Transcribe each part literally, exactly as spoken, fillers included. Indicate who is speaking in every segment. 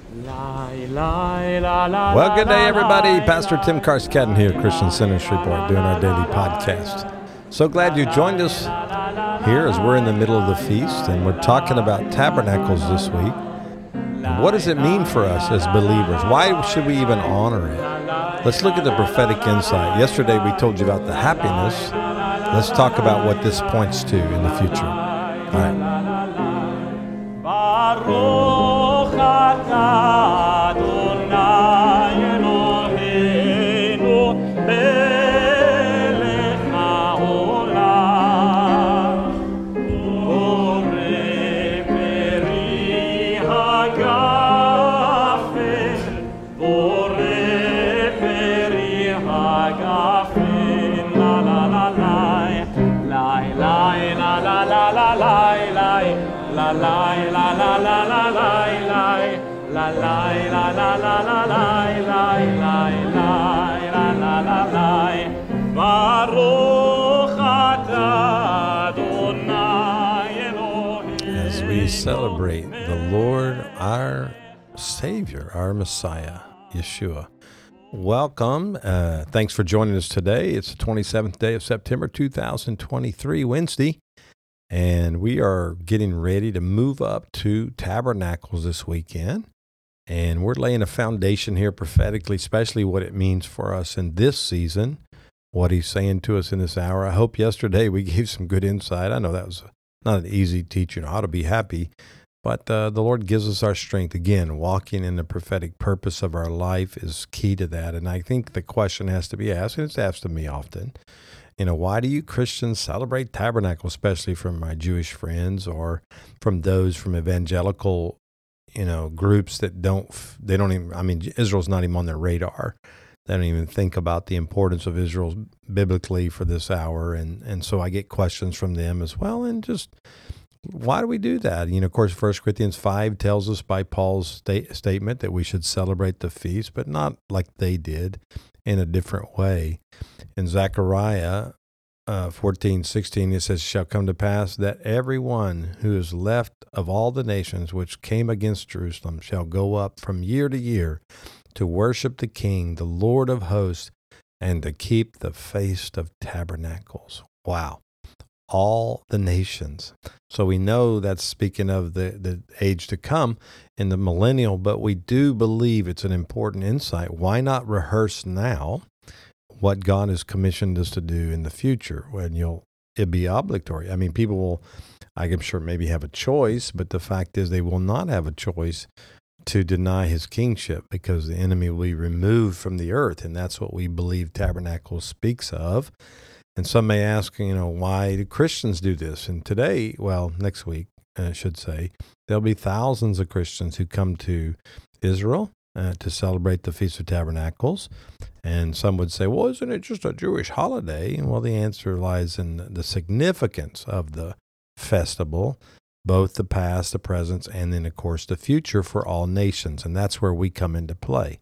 Speaker 1: Well, good day, everybody. Pastor Tim Carscadden here, Christian Sinners Report, doing our daily podcast. So glad you joined us here as we're in the middle of the feast, and we're talking about tabernacles this week. And what does it mean for us as believers? Why should we even honor it? Let's look at the prophetic insight. Yesterday we told you about the happiness. Let's talk about what this points to in the future. All right.
Speaker 2: La la la la la la la la la la la la la la la la la la la Baruch atah Adonai Elohim.
Speaker 1: As we celebrate the Lord, our Savior, our Messiah, Yeshua. Welcome. Uh, thanks for joining us today. It's the twenty-seventh day of September, two thousand twenty-three, Wednesday. And we are getting ready to move up to Tabernacles this weekend. And we're laying a foundation here prophetically, especially what it means for us in this season, what he's saying to us in this hour. I hope yesterday we gave some good insight. I know that was not an easy teaching, how to be happy, but uh, the Lord gives us our strength. Again, walking in the prophetic purpose of our life is key to that. And I think the question has to be asked, and it's asked of me often, you know, why do you Christians celebrate tabernacle, especially from my Jewish friends or from those from evangelical, you know, groups that don't, they don't even, I mean, Israel's not even on their radar. They don't even think about the importance of Israel biblically for this hour. And, and so I get questions from them as well. And just, why do we do that? You know, of course, First Corinthians five tells us by Paul's state, statement that we should celebrate the feast, but not like they did, in a different way. In Zechariah uh, fourteen sixteen, it says, "Shall come to pass that everyone who is left of all the nations which came against Jerusalem shall go up from year to year to worship the King, the Lord of hosts, and to keep the Feast of Tabernacles." Wow. All the nations. So we know that's speaking of the, the age to come in the millennial, but we do believe it's an important insight. Why not rehearse now what God has commissioned us to do in the future when you'll it'd be obligatory? I mean, people will, I'm sure, maybe have a choice, but the fact is they will not have a choice to deny his kingship because the enemy will be removed from the earth, and that's what we believe Tabernacle speaks of. And some may ask, you know, why do Christians do this? And today, well, next week, I should say, there'll be thousands of Christians who come to Israel uh, to celebrate the Feast of Tabernacles. And some would say, well, isn't it just a Jewish holiday? And well, the answer lies in the significance of the festival, both the past, the present, and then, of course, the future for all nations. And that's where we come into play.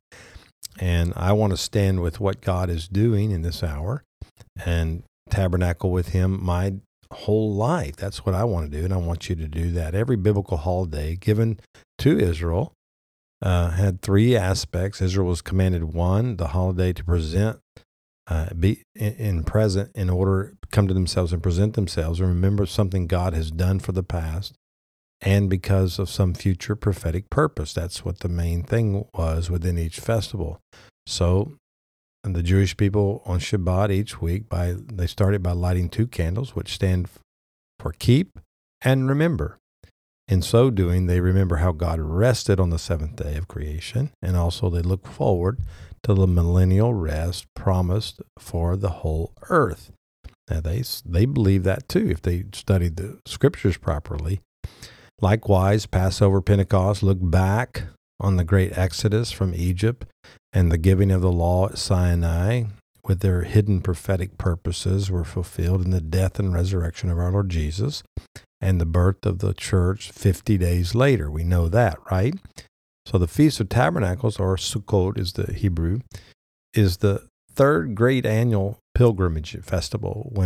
Speaker 1: And I want to stand with what God is doing in this hour and tabernacle with him my whole life. That's what I want to do, and I want you to do that. Every biblical holiday given to Israel uh, had three aspects. Israel was commanded, one, the holiday to present, uh, be in, in present in order to come to themselves and present themselves and remember something God has done for the past, and because of some future prophetic purpose. That's what the main thing was within each festival. So and the Jewish people on Shabbat each week, by they started by lighting two candles, which stand for keep and remember. In so doing, they remember how God rested on the seventh day of creation, and also they look forward to the millennial rest promised for the whole earth. Now, they, they believe that too, if they studied the scriptures properly. Likewise, Passover, Pentecost look back on the great exodus from Egypt and the giving of the law at Sinai, with their hidden prophetic purposes, were fulfilled in the death and resurrection of our Lord Jesus and the birth of the church fifty days later. We know that, right? So the Feast of Tabernacles, or Sukkot is the Hebrew, is the third great annual pilgrimage festival when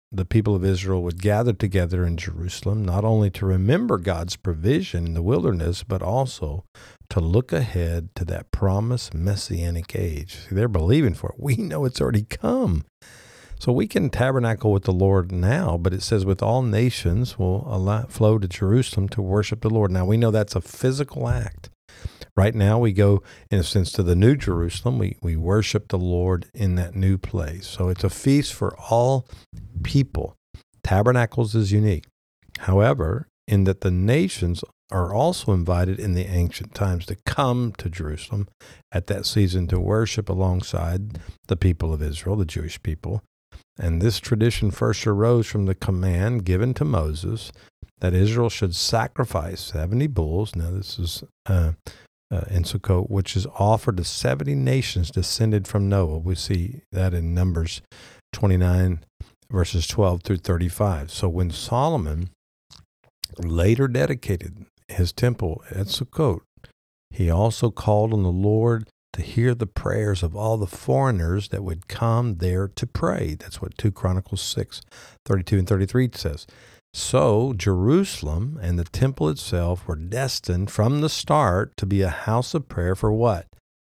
Speaker 1: the people of Israel would gather together in Jerusalem, not only to remember God's provision in the wilderness, but also to look ahead to that promised messianic age. See, they're believing for it. We know it's already come. So we can tabernacle with the Lord now, but it says with all nations will allow, flow to Jerusalem to worship the Lord. Now we know that's a physical act. Right now we go, in a sense, to the New Jerusalem. We, we worship the Lord in that new place. So it's a feast for all people. Tabernacles is unique. However, in that the nations are also invited in the ancient times to come to Jerusalem at that season to worship alongside the people of Israel, the Jewish people. And this tradition first arose from the command given to Moses that Israel should sacrifice seventy bulls. Now this is uh, uh, in Sukkot, which is offered to seventy nations descended from Noah. We see that in Numbers twenty-nine, verses twelve through thirty-five. So when Solomon later dedicated his temple at Sukkot, he also called on the Lord to hear the prayers of all the foreigners that would come there to pray. That's what two Chronicles six, thirty-two and thirty-three says. So Jerusalem and the temple itself were destined from the start to be a house of prayer for what?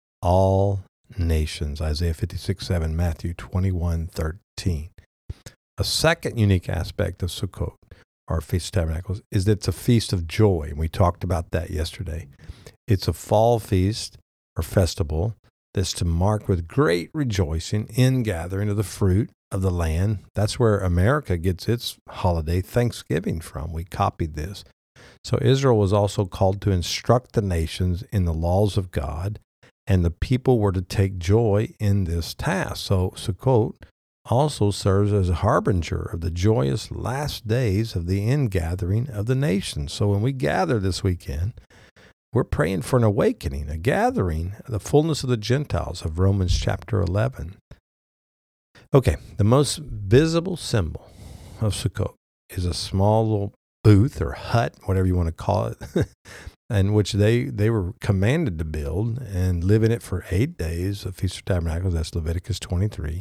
Speaker 1: All nations. Isaiah fifty-six seven, Matthew twenty-one thirteen. A second unique aspect of Sukkot, our Feast of Tabernacles, is that it's a feast of joy. And we talked about that yesterday. It's a fall feast or festival that's to mark with great rejoicing in gathering of the fruit of the land. That's where America gets its holiday, Thanksgiving, from. We copied this. So Israel was also called to instruct the nations in the laws of God, and the people were to take joy in this task. So Sukkot also serves as a harbinger of the joyous last days of the ingathering of the nations. So when we gather this weekend, we're praying for an awakening, a gathering, the fullness of the Gentiles of Romans chapter eleven. Okay, the most visible symbol of Sukkot is a small little booth or hut, whatever you want to call it, in which they, they were commanded to build and live in it for eight days, the Feast of Tabernacles. That's Leviticus twenty-three.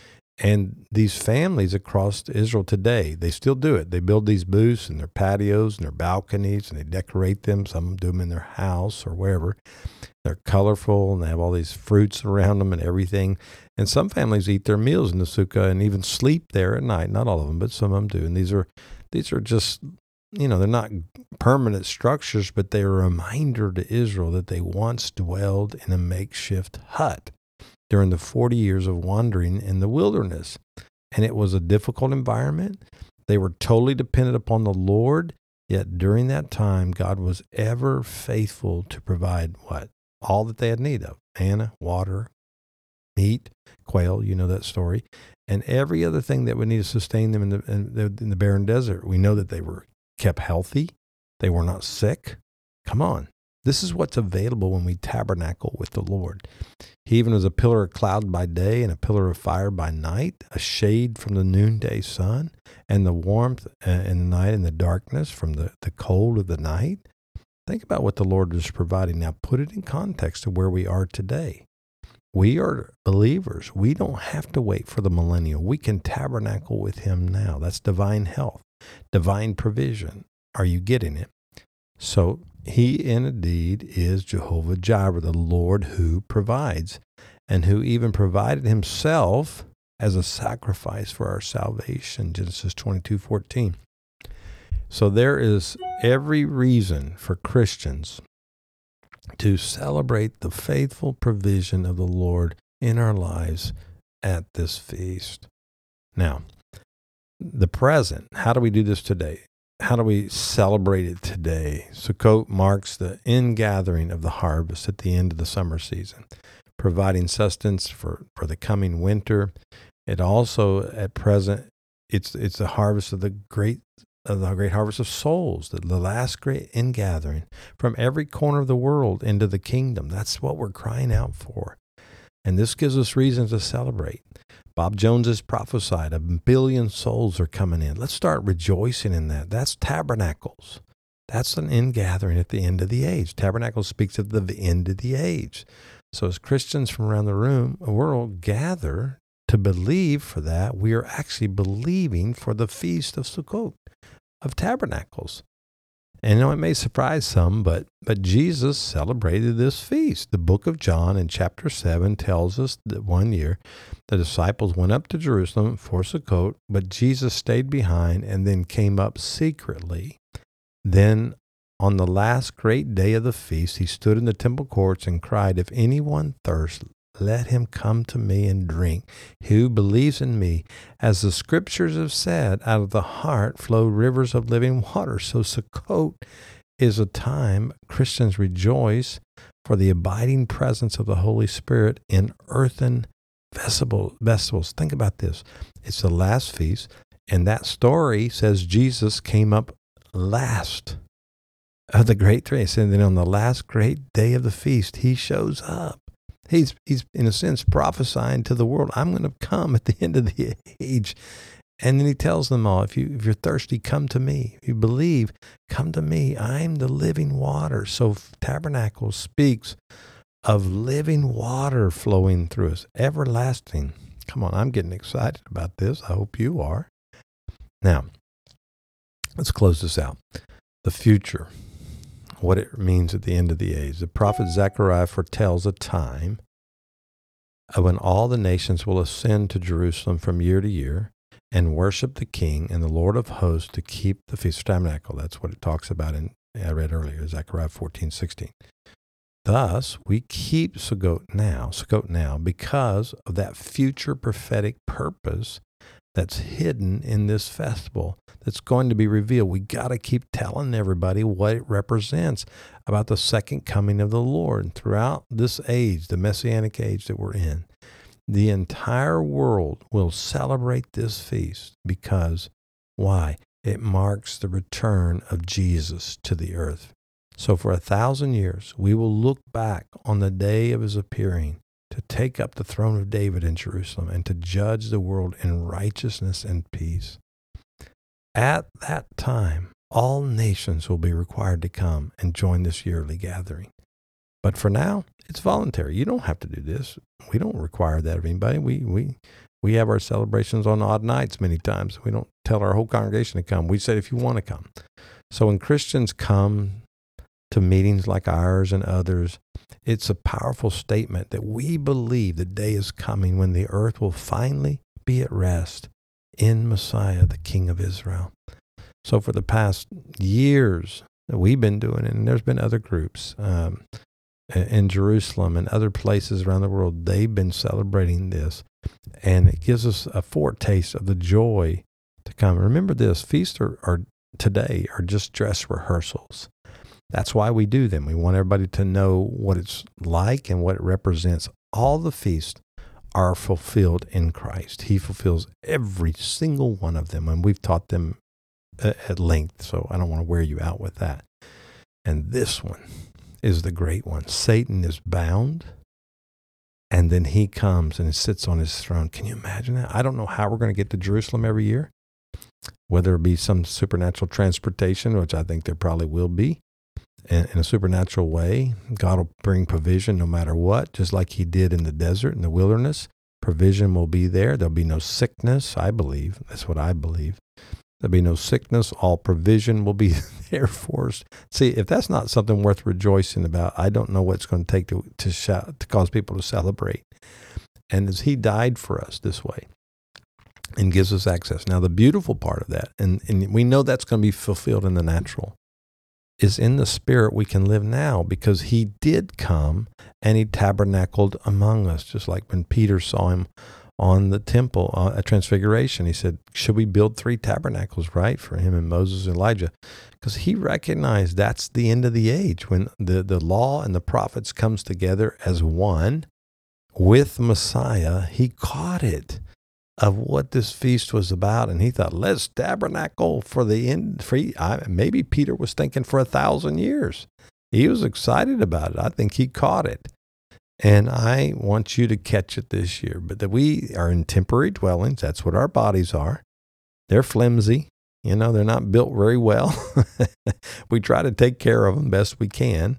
Speaker 1: And these families across Israel today, they still do it. They build these booths and their patios and their balconies, and they decorate them. Some of them do them in their house or wherever. They're colorful, and they have all these fruits around them and everything. And some families eat their meals in the sukkah and even sleep there at night. Not all of them, but some of them do. And these are these are just, you know, they're not permanent structures, but they're a reminder to Israel that they once dwelled in a makeshift hut during the forty years of wandering in the wilderness. And it was a difficult environment. They were totally dependent upon the Lord, yet during that time, God was ever faithful to provide what? All that they had need of. Manna, water, meat, quail, you know that story, and every other thing that would need to sustain them in the, in the, in the barren desert. We know that they were kept healthy. They were not sick. Come on. This is what's available when we tabernacle with the Lord. He even was a pillar of cloud by day and a pillar of fire by night, a shade from the noonday sun, and the warmth in the night and the darkness from the, the cold of the night. Think about what the Lord is providing. Now put it in context to where we are today. We are believers. We don't have to wait for the millennial. We can tabernacle with him now. That's divine health, divine provision. Are you getting it? So he indeed is Jehovah Jireh, the Lord who provides, and who even provided himself as a sacrifice for our salvation, Genesis twenty-two fourteen. So there is every reason for Christians to celebrate the faithful provision of the Lord in our lives at this feast. Now, the present, how do we do this today? How do we celebrate it today? Sukkot marks the ingathering of the harvest at the end of the summer season, providing sustenance for, for the coming winter. It also, at present, it's it's the harvest of the great of the great harvest of souls, the, the last great ingathering from every corner of the world into the kingdom. That's what we're crying out for. And this gives us reason to celebrate. Bob Jones has prophesied a billion souls are coming in. Let's start rejoicing in that. That's tabernacles. That's an ingathering at the end of the age. Tabernacle speaks of the end of the age. So as Christians from around the room, world gather to believe for that, we are actually believing for the Feast of Sukkot, of Tabernacles. And you know, it may surprise some, but but Jesus celebrated this feast. The book of John in chapter seven tells us that one year the disciples went up to Jerusalem for Sukkot, but Jesus stayed behind and then came up secretly. Then on the last great day of the feast, he stood in the temple courts and cried, "If anyone thirsts, let him come to me and drink. He who believes in me, as the scriptures have said, out of the heart flow rivers of living water." So Sukkot is a time Christians rejoice for the abiding presence of the Holy Spirit in earthen vessels. Think about this. It's the last feast, and that story says Jesus came up last of the great feast. And then on the last great day of the feast, he shows up. He's, he's in a sense, prophesying to the world, I'm going to come at the end of the age. And then he tells them all, if, you, if you're thirsty, come to me. If you believe, come to me. I'm the living water. So Tabernacle speaks of living water flowing through us, everlasting. Come on, I'm getting excited about this. I hope you are. Now, let's close this out. The future. What it means at the end of the age. The prophet Zechariah foretells a time when all the nations will ascend to Jerusalem from year to year and worship the King and the Lord of hosts to keep the Feast of Tabernacle. That's what it talks about in, I read earlier, Zechariah fourteen sixteen. Thus, we keep Sukkot now, Sukkot now because of that future prophetic purpose that's hidden in this festival that's going to be revealed. We got to keep telling everybody what it represents about the second coming of the Lord. Throughout this age, the Messianic age that we're in, the entire world will celebrate this feast because, why? It marks the return of Jesus to the earth. So for a thousand years, we will look back on the day of his appearing to take up the throne of David in Jerusalem and to judge the world in righteousness and peace. At that time, all nations will be required to come and join this yearly gathering. But for now, it's voluntary. You don't have to do this. We don't require that of anybody. We we we have our celebrations on odd nights many times. We don't tell our whole congregation to come. We say if you want to come. So when Christians come to meetings like ours and others, it's a powerful statement that we believe the day is coming when the earth will finally be at rest in Messiah, the King of Israel. So for the past years that we've been doing it, and there's been other groups um, in Jerusalem and other places around the world, they've been celebrating this. And it gives us a foretaste of the joy to come. Remember this, feasts are, are today are just dress rehearsals. That's why we do them. We want everybody to know what it's like and what it represents. All the feasts are fulfilled in Christ. He fulfills every single one of them, and we've taught them at length, so I don't want to wear you out with that. And this one is the great one. Satan is bound, and then he comes and sits on his throne. Can you imagine that? I don't know how we're going to get to Jerusalem every year, whether it be some supernatural transportation, which I think there probably will be, in a supernatural way. God will bring provision no matter what, just like he did in the desert, in the wilderness. Provision will be there. There'll be no sickness, I believe. That's what I believe. There'll be no sickness. All provision will be there for us. See, if that's not something worth rejoicing about, I don't know what it's going to take to to, shout, to cause people to celebrate. And as he died for us this way and gives us access. Now, the beautiful part of that, and, and we know that's going to be fulfilled in the natural, is in the spirit we can live now because he did come and he tabernacled among us, just like when Peter saw him on the temple uh, at Transfiguration. He said, should we build three tabernacles, right, for him and Moses and Elijah? Because he recognized that's the end of the age when the, the law and the prophets comes together as one with Messiah. He caught it of what this feast was about, and he thought, let's tabernacle for the end. For, I, maybe Peter was thinking for a thousand years. He was excited about it. I think he caught it. And I want you to catch it this year. But that we are in temporary dwellings. That's what our bodies are. They're flimsy. You know, they're not built very well. We try to take care of them best we can.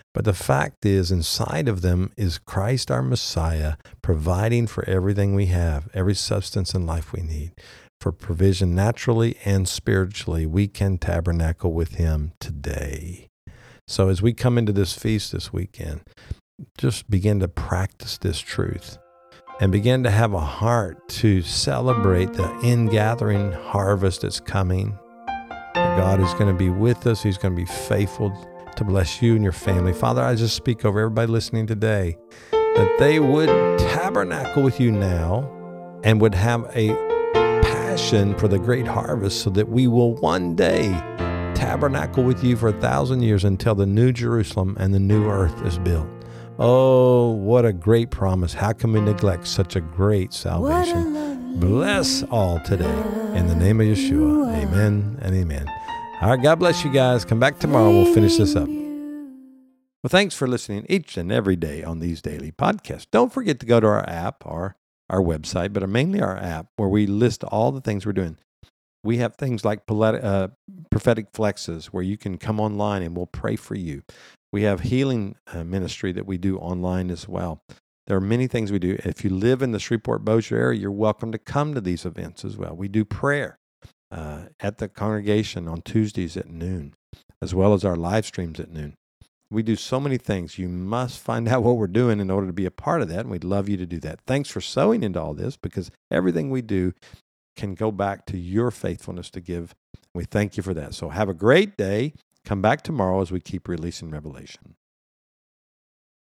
Speaker 1: But the fact is, inside of them is Christ our Messiah, providing for everything we have, every substance in life we need. For provision naturally and spiritually, we can tabernacle with him today. So as we come into this feast this weekend, just begin to practice this truth and begin to have a heart to celebrate the ingathering harvest that's coming. God is going to be with us. He's going to be faithful to bless you and your family. Father, I just speak over everybody listening today that they would tabernacle with you now and would have a passion for the great harvest so that we will one day tabernacle with you for a thousand years until the new Jerusalem and the new earth is built. Oh, what a great promise. How can we neglect such a great salvation? Bless all today. In the name of Yeshua, amen and amen. All right, God bless you guys. Come back tomorrow. We'll finish this up. Well, thanks for listening each and every day on these daily podcasts. Don't forget to go to our app or our website, but mainly our app, where we list all the things we're doing. We have things like uh, prophetic flexes, where you can come online and we'll pray for you. We have healing uh, ministry that we do online as well. There are many things we do. If you live in the Shreveport-Bossier area, you're welcome to come to these events as well. We do prayer uh, at the congregation on Tuesdays at noon, as well as our live streams at noon. We do so many things. You must find out what we're doing in order to be a part of that, and we'd love you to do that. Thanks for sowing into all this, because everything we do can go back to your faithfulness to give. We thank you for that. So have a great day. Come back tomorrow as we keep releasing revelation.